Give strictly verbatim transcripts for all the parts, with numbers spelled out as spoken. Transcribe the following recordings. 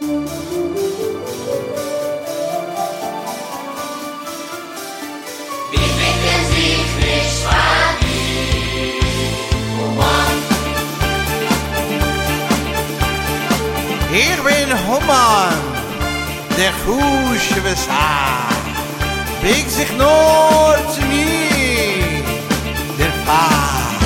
Ich bin Human, der Kusche besagt, biegt sich nur zu mir, der Pfad.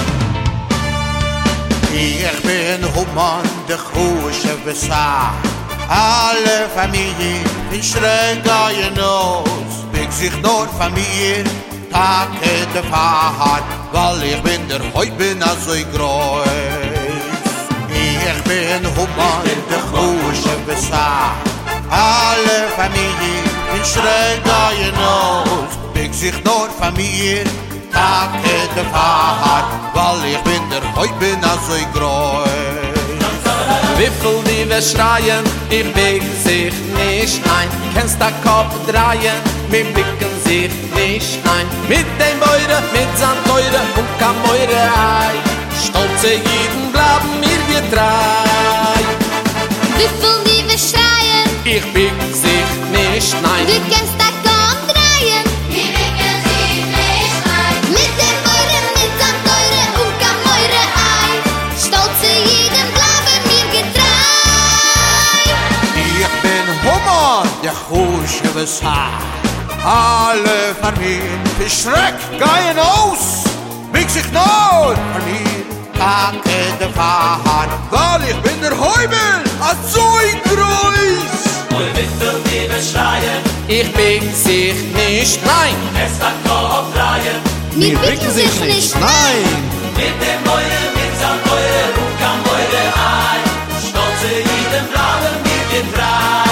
Ich bin Human, der Kusche besagt, alle Familien in Schrägen aus, biegt sich nur von mir, Tage der Pfad, weil ich bin der Heut bin also groß. Ich bin Human, der Kusche besagt, alle Familien in Schrägen aus, biegt sich nur von mir, Tage der Fahrt, weil ich bin der Heut bin also groß. Wieviel die wir schreien, ich bieg sich nicht ein. Kennst der Kopf drehen, wir blicken sich nicht ein. Mit dem Beure, mit Sandteure und Kameure ei. Stolze Jiden bleiben mir getreu. Wieviel die wir schreien, ich bieg sich nicht nein. Du kennst der Kopf drehen, wir blicken sich nicht ein. Mit dem Beure, mit Sandteure und Kameure ei. Stolze Jiden bleiben mir getreu. Ich bin Human, der Kusche besagt, alle Familien für Schreck gehen aus, biegt sich nur von mir, Tage der Fahrt, weil ich bin der Heubel, als so ein Groß. Und wieviel die wir schreien, ich bieg sich nicht nein. es hat Kopf drehen. Wir blicken sich nicht Nein, Mit dem Meure, mit Sandteure und Kameure ei. Stolze Jiden bleiben mir getreu.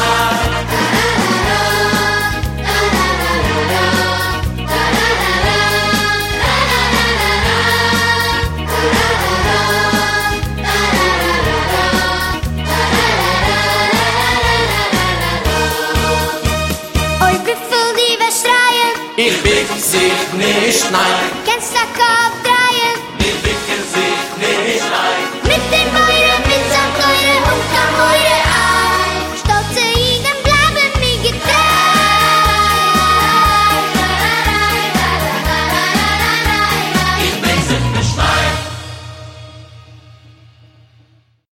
Oi, wieviel die wir schreien, Ich bieg sich nicht nein. kennst der Kopf